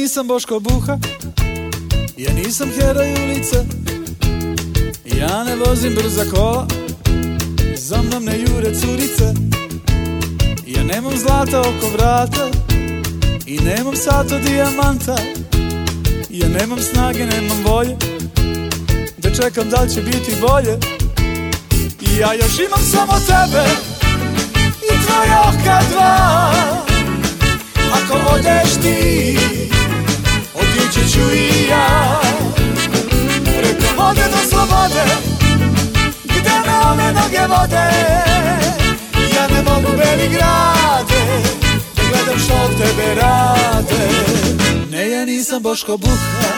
nisam Boško Buha, ja nisam heroj ulice, ja ne vozim brza kola, za mnom ne jure curice. Ja nemam zlata oko vrata i nemam sat od dijamanta. Ja nemam snage, nemam volje da čekam da li će biti bolje. I ja još imam samo tebe i tvoje oka dva. Ako odeš ti, otići ću i ja, preko vode do slobode, gde me ove noge vode. Ja ne mogu beli grade, da gledam što od tebe rade. Ne, ja nisam Boško Buha.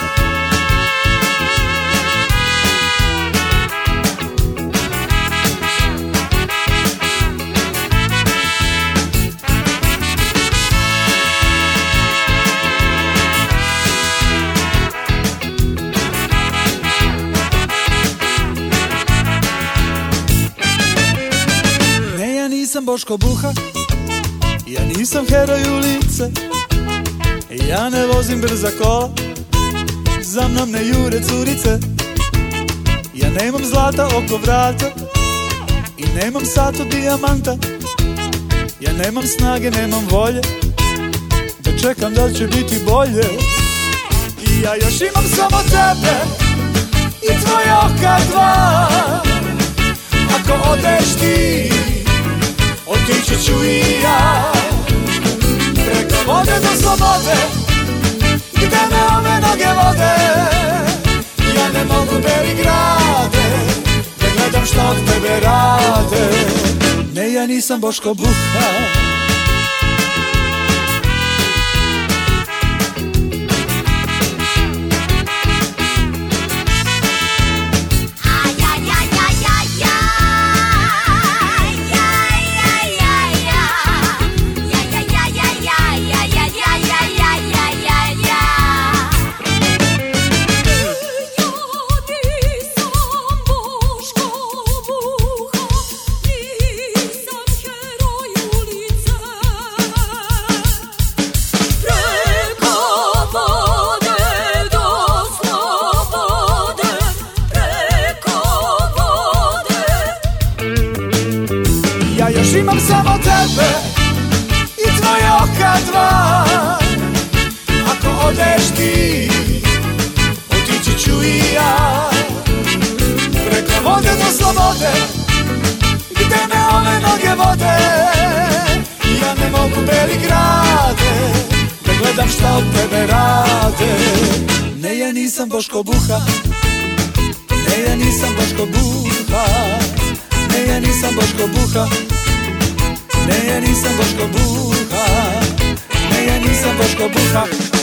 Nisam Boško Buha, ja nisam heroj ulice, ja ne vozim brza kola, za mnom ne jure curice. Ja nemam zlata oko vrata i nemam sat od dijamanta. Ja nemam snage, nemam volje da čekam da li će biti bolje. I ja još imam samo tebe i tvoje oka dva. Ako odeš ti, otići ću i ja, preko vode do slobode, gde me ove noge vode. Ja ne mogu beli grade, da gledam što od tebe rade. Ne, ja nisam Boško Buha. Ja još imam samo tebe i tvoje oka dva. Ako odeš ti, otići ću i ja, preko vode do slobode, gde me ove noge vode. Ja ne mogu beli grade, da gledam šta od tebe rade. Ne, ja nisam Boško Buha. Ne, ja nisam Boško Buha. Ne, ja nisam Boško Buha. Ne, ja nisam Boško Buha. Ne, ja nisam Boško Buha.